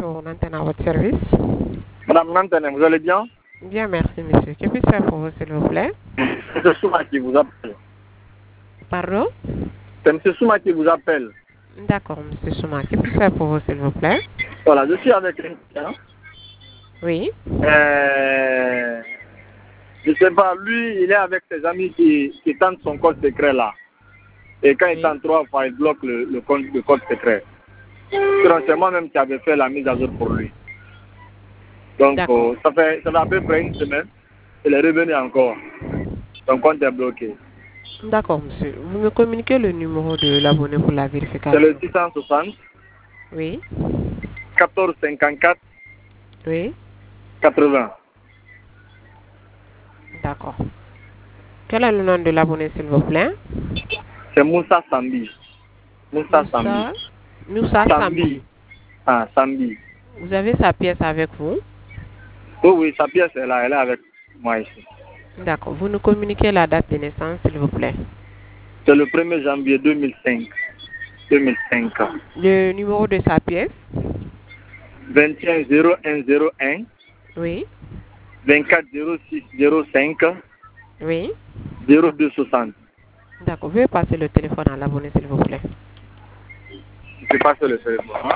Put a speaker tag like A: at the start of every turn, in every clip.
A: bonjour, Nantana à votre service.
B: Madame Nantana, vous allez bien?
A: Bien, merci, monsieur. Que puis-je faire pour vous, s'il vous plaît?
B: C'est M. Souma qui vous appelle.
A: Pardon?
B: C'est M. Souma qui vous appelle.
A: D'accord, monsieur Souma. Que puis-je faire pour vous, s'il vous plaît?
B: Voilà, je suis avec un client.
A: Oui.
B: Je ne sais pas, lui, il est avec ses amis qui tentent son code secret là. Et quand il tente 3 fois, il bloque le code secret. C'est moi-même qui avais fait la mise à jour pour lui. Donc, ça fait à peu près une semaine. Il est revenu encore. Son compte est bloqué.
A: D'accord, monsieur. Vous me communiquez le numéro de l'abonné pour la vérification?
B: C'est le 660.
A: Oui.
B: 1454.
A: Oui.
B: 80.
A: D'accord. Quel est le nom de l'abonné, s'il vous plaît?
B: C'est Moussa Sambi. Moussa Sambi.
A: Moussa Sambi.
B: Ah, Sambi.
A: Vous avez sa pièce avec vous?
B: Oui, sa pièce est là, elle est avec moi ici.
A: D'accord. Vous nous communiquez la date de naissance, s'il vous plaît?
B: C'est le 1er janvier 2005. 2005.
A: Le numéro de sa pièce?
B: 21 0101.
A: Oui.
B: 24 06 05.
A: Oui.
B: 0260.
A: D'accord. Veuillez passer le téléphone à l'abonné, s'il vous plaît.
B: Je passe le téléphone. Hein?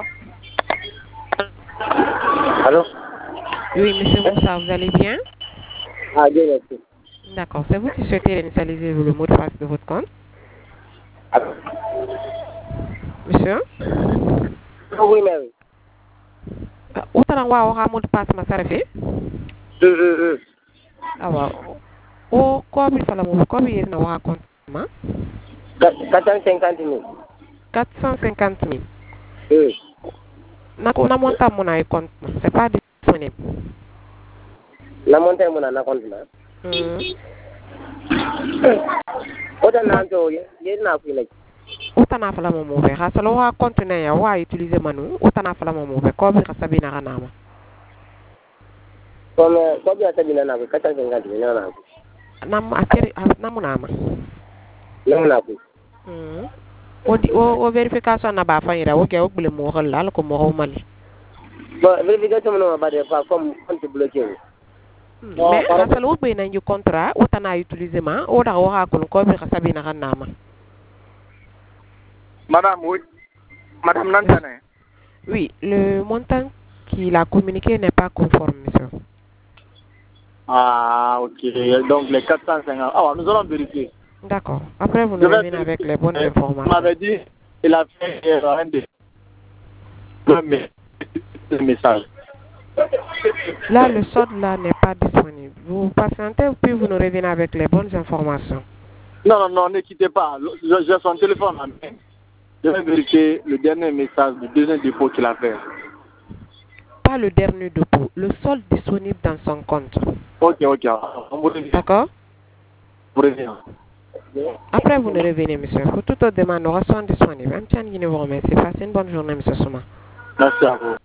B: Allô?
A: Oui, monsieur Moussa, vous allez bien?
B: Ah, bien, merci.
A: D'accord. C'est vous qui souhaitez initialiser le mot de passe de votre compte?
B: Allô?
A: Monsieur?
B: Oui, mais oui.
A: Où t'as un mot de passe, ma sarafe? Ah, wow. Oh, combien il faut combien il y a un compte?
B: 450 000.
A: 450 000.
B: Oui.
A: Na monta mon compte, c'est pas disponible.
B: La montée mon compte là. Oda nanto ye na fi like.
A: Utana fala mo mo be hasalo wa compte na ya wa utiliser manu utana fala mo mo be ko bi kasabi na kanama.
B: Ko bi asabi na ko 450 000 na ko.
A: Nam akere namunama.
B: Na ko.
A: O verification na ba fanyira o ke o bule mo xol ko mo mali.
B: Bon, vérification no ba de pas comme compte bloqué.
A: Mais hasalo be na ñu contrat utana utiliser ma o da wa ko bi kasabi na kanama.
B: Madame, oui. Madame Nantane.
A: Oui, le montant qu'il a communiqué n'est pas conforme, monsieur.
B: Ah, ok. Donc les 450. Ah, nous allons vérifier.
A: D'accord. Après, vous nous revenez avec les bonnes informations.
B: Vous m'avez dit, il a fait un message.
A: Là, le solde là n'est pas disponible. Vous patientez puis vous nous revenez avec les bonnes informations.
B: Non, ne quittez pas. J'ai son téléphone en main. Je vais vérifier le dernier message, le deuxième dépôt qu'il a fait.
A: Pas le dernier dépôt, le solde disponible dans son compte.
B: Ok.
A: D'accord?
B: Vous revenez.
A: Après, vous nous revenez, monsieur. Pour toute autre demande, nous restons disponibles. Même si vous remercie. Passez une bonne journée, monsieur Souma.
B: Merci à vous.